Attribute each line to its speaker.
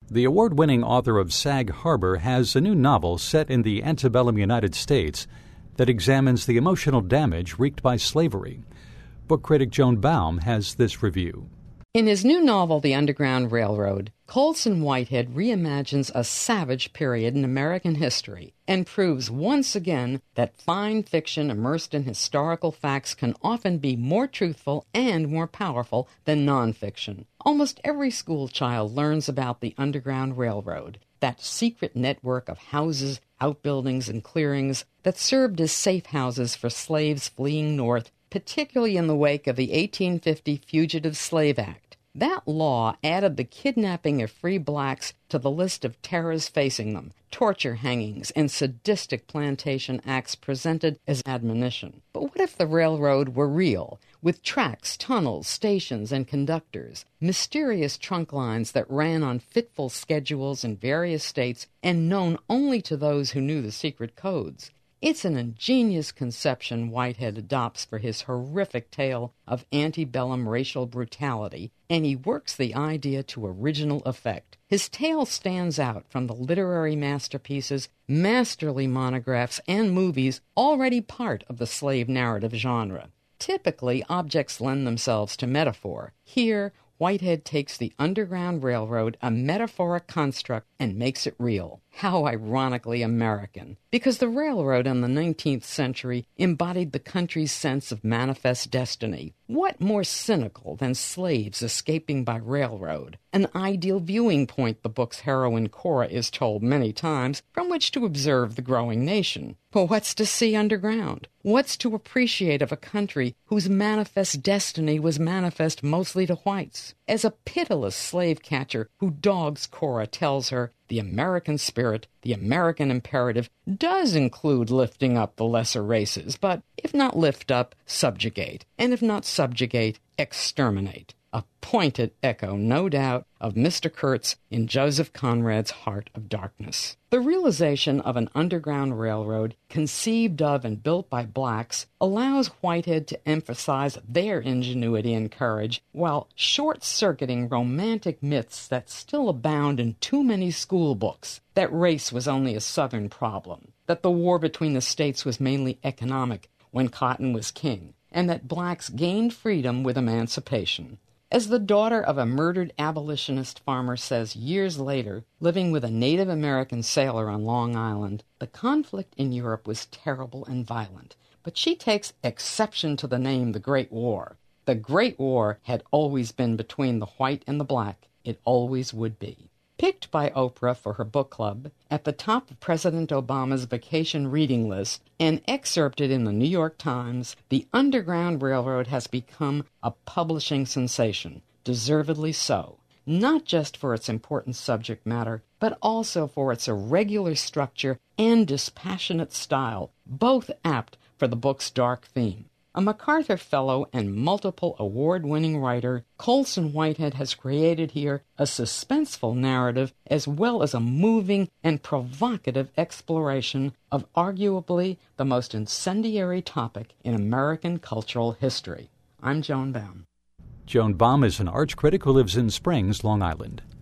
Speaker 1: The award-winning author of Sag Harbor has a new novel set in the antebellum United States that examines the emotional damage wreaked by slavery. Book critic Joan Baum has this review.
Speaker 2: In his new novel, The Underground Railroad, Colson Whitehead reimagines a savage period in American history and proves once again that fine fiction immersed in historical facts can often be more truthful and more powerful than nonfiction. Almost every school child learns about the Underground Railroad, that secret network of houses, outbuildings, and clearings that served as safe houses for slaves fleeing north, particularly in the wake of the 1850 Fugitive Slave Act. That law added the kidnapping of free blacks to the list of terrors facing them, torture hangings, and sadistic plantation acts presented as admonition. But what if the railroad were real, with tracks, tunnels, stations, and conductors, mysterious trunk lines that ran on fitful schedules in various states and known only to those who knew the secret codes? It's an ingenious conception Whitehead adopts for his horrific tale of antebellum racial brutality, and he works the idea to original effect. His tale stands out from the literary masterpieces, masterly monographs, and movies already part of the slave narrative genre. Typically, objects lend themselves to metaphor. Here, Whitehead takes the Underground Railroad, a metaphoric construct, and makes it real. How ironically American. Because the railroad in the 19th century embodied the country's sense of manifest destiny. What more cynical than slaves escaping by railroad? An ideal viewing point, the book's heroine Cora is told many times, from which to observe the growing nation. But what's to see underground? What's to appreciate of a country whose manifest destiny was manifest mostly to whites? As a pitiless slave catcher who dogs Cora tells her, the American spirit, the American imperative, does include lifting up the lesser races, but if not lift up, subjugate, and if not subjugate, exterminate. A pointed echo, no doubt, of Mr. Kurtz in Joseph Conrad's Heart of Darkness. The realization of an underground railroad conceived of and built by blacks allows Whitehead to emphasize their ingenuity and courage while short-circuiting romantic myths that still abound in too many school books, that race was only a Southern problem, that the war between the states was mainly economic when cotton was king, and that blacks gained freedom with emancipation. As the daughter of a murdered abolitionist farmer says years later, living with a Native American sailor on Long Island, the conflict in Europe was terrible and violent, but she takes exception to the name the Great War. The Great War had always been between the white and the black. It always would be. Picked by Oprah for her book club, at the top of President Obama's vacation reading list, and excerpted in the New York Times, the Underground Railroad has become a publishing sensation, deservedly so, not just for its important subject matter, but also for its irregular structure and dispassionate style, both apt for the book's dark theme. A MacArthur Fellow and multiple award-winning writer, Colson Whitehead has created here a suspenseful narrative as well as a moving and provocative exploration of arguably the most incendiary topic in American cultural history. I'm Joan Baum.
Speaker 1: Joan Baum is an arts critic who lives in Springs, Long Island.